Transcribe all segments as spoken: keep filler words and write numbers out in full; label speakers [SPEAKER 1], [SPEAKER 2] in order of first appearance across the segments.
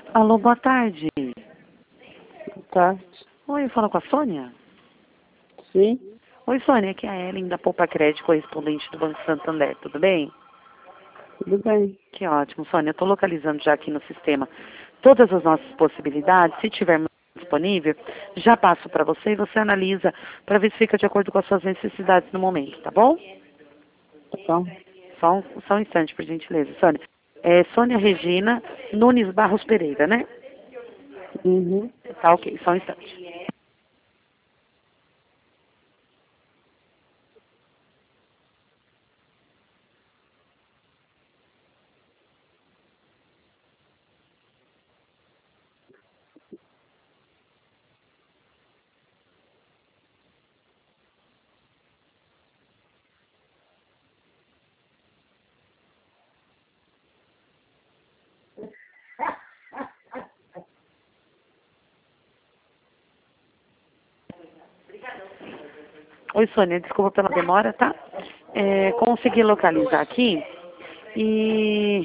[SPEAKER 1] Alô, boa tarde.
[SPEAKER 2] Boa tarde.
[SPEAKER 1] Oi, fala com a Sônia?
[SPEAKER 2] Sim,
[SPEAKER 1] Oi, Sônia, aqui é a Ellen da Poupa Crédito, correspondente do Banco Santander, tudo bem?
[SPEAKER 2] tudo bem.
[SPEAKER 1] Que ótimo, Sônia, eu estou localizando já aqui no sistema todas as nossas possibilidades, se tiver disponível, já passo para você e você analisa para ver se fica de acordo com as suas necessidades no momento, tá bom?
[SPEAKER 2] Tá bom.
[SPEAKER 1] Só um, só um instante, por gentileza, Sônia. É Sônia Regina Nunes Barros Pereira, né?
[SPEAKER 2] Uhum.
[SPEAKER 1] Tá ok, só um instante. Oi, Sônia, desculpa pela demora, tá? É, consegui localizar aqui e...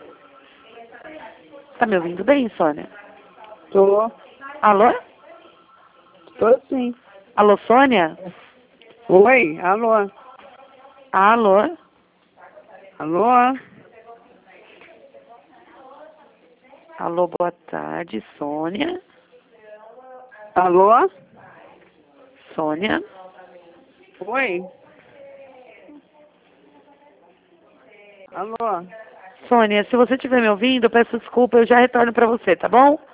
[SPEAKER 1] Tá me ouvindo bem, Sônia?
[SPEAKER 2] Tô.
[SPEAKER 1] Alô?
[SPEAKER 2] Tô sim.
[SPEAKER 1] Alô, Sônia?
[SPEAKER 2] Oi, alô.
[SPEAKER 1] Alô?
[SPEAKER 2] Alô.
[SPEAKER 1] Alô, boa tarde, Sônia?
[SPEAKER 2] Alô.
[SPEAKER 1] Sônia?
[SPEAKER 2] Oi. Alô.
[SPEAKER 1] Sônia, se você estiver me ouvindo, eu peço desculpa, eu já retorno para você, tá bom?